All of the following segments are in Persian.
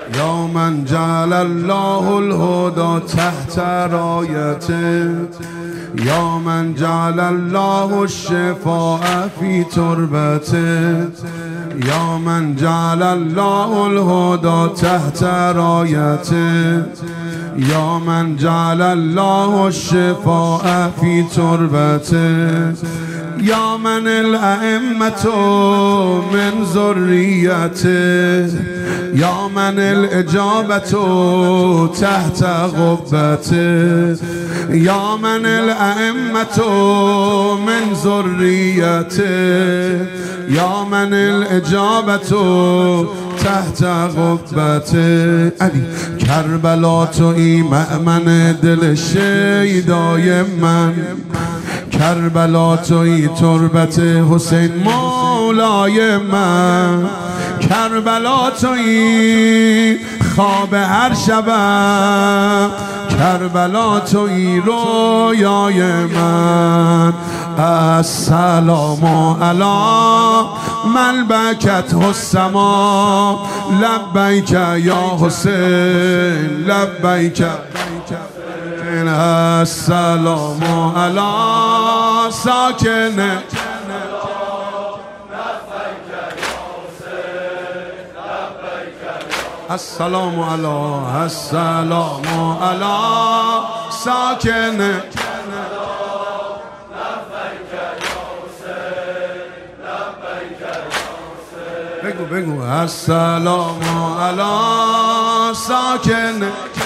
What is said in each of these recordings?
یا من جعل الله الهدى تحت رايته، یا من جعل الله الشفاء في تربته، یا من جعل الله الهدى تحت رايته، یا من جعل الله الشفاء في تربته، یا من الائمة من ذريته، یا من الاجابة تحت قبته، یا من الائمة من ذريته، یا من الاجابة تحت قبته. علی کربلا تویی مأمن دل شیدای من، کربلا تویی تربت حسین مولای من، کربلا تویی خواب هر شبم، کربلا تویی رویای من. السلام علی من بکت السما، لبیک یا حسین لبیک. السلام علی ساکن السلام علی السلام علی ساکن بگو السلام علی ساکن.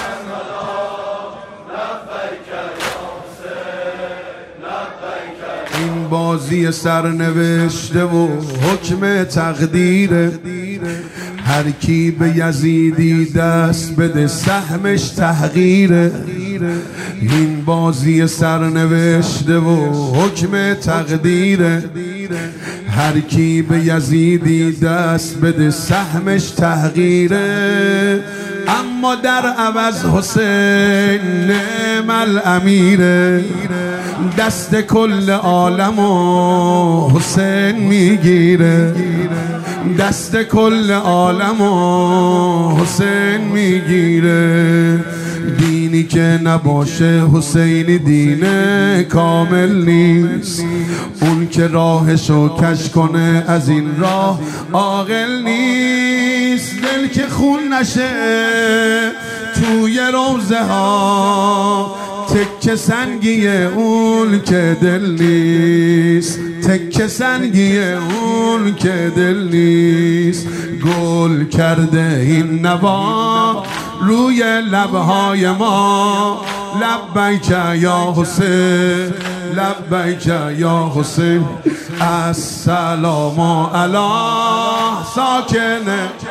این بازی سرنوشته و حکم تقدیره، هر کی به یزیدی دست بده سهمش تحقیره. این بازی سرنوشته و حکم تقدیره، هر کی به یزیدی دست بده سهمش تحقیره. اما در عوض حسین نعم الامیره، دست کل عالم و حسین میگیره، دست کل عالم و حسین میگیره. دینی که نباشه حسینی دین کامل نیست، اون که راهشو کش کنه از این راه عاقل نیست. دل که خون نشه توی روزه ها، تکه سنگی اون که دل نیست، تکه سنگی اون که دل نیست. گل کرده این نوا روی لبهای ما، لبیک یا حسین لبیک یا حسین. السلام علی ساکن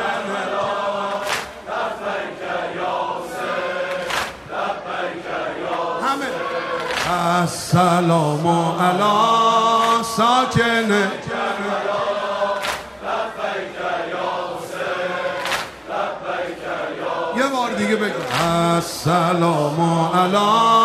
السلام علی ساکن. یه بار دیگه بگو السلام علی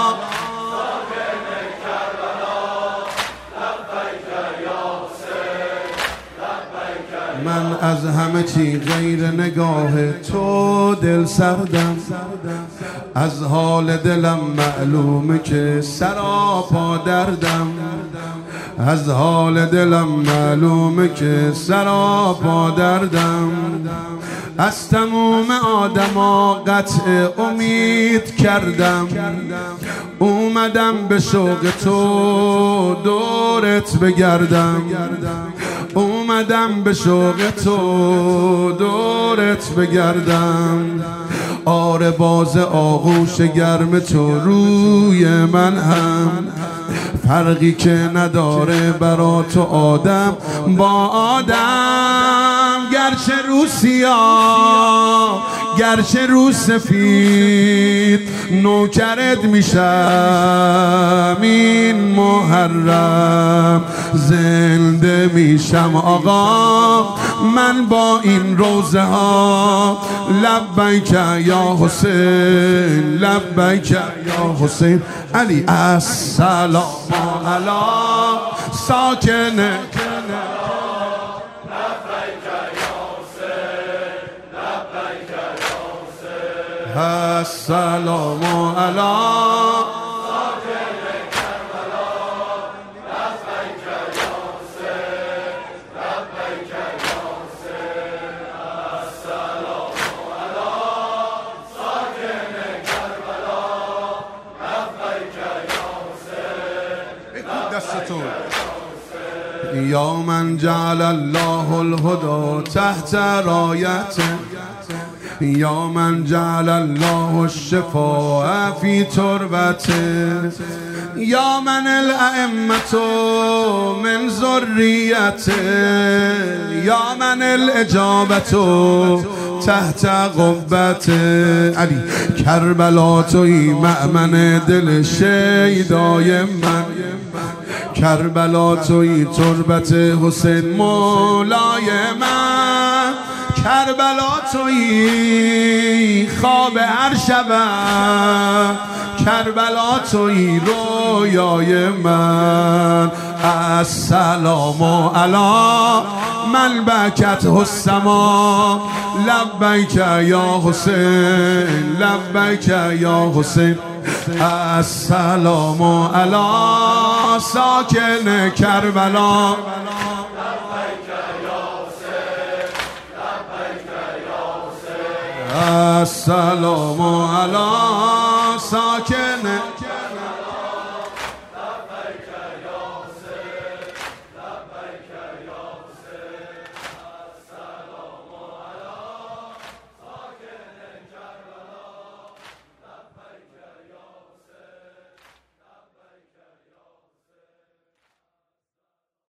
من از همه چی غیر نگاه تو دل سردم، از حال دلم معلومه که سراپا دردم، از حال دلم معلومه که سراپا دردم. از تموم آدما قطع امید کردم، اومدم به شوق تو دورت بگردم، اومدم به شوق تو دورت بگردم. آره باز آغوش گرم تو روی من هم، فرقی که نداره برا تو آدم با آدم. گرچه رو سیاه گرچه رو سفید، نوکرت میشم این محرم، زنده میشم آقا من با این روزه ها. لبیک یا حسین لبیک یا حسین. علی السلام علی ساکن السلام علی یا من جعل الله الهدى تحت رايته یا من جعل الله الشفاء في تربته یا من الائمة من ذریته یا من الاجابة تحت قبته علی کربلا توی مأمن دل شیدای من کربلا توی تربت حسین مولای من کربلا توی خواب هر شبم کربلا توی رویای من السلام علی من بکت السما لبیک یا حسین لبیک یا حسین السلام علی ساکن کربلا لبیک یا حسین لبیک یا حسین السلام علی ساکن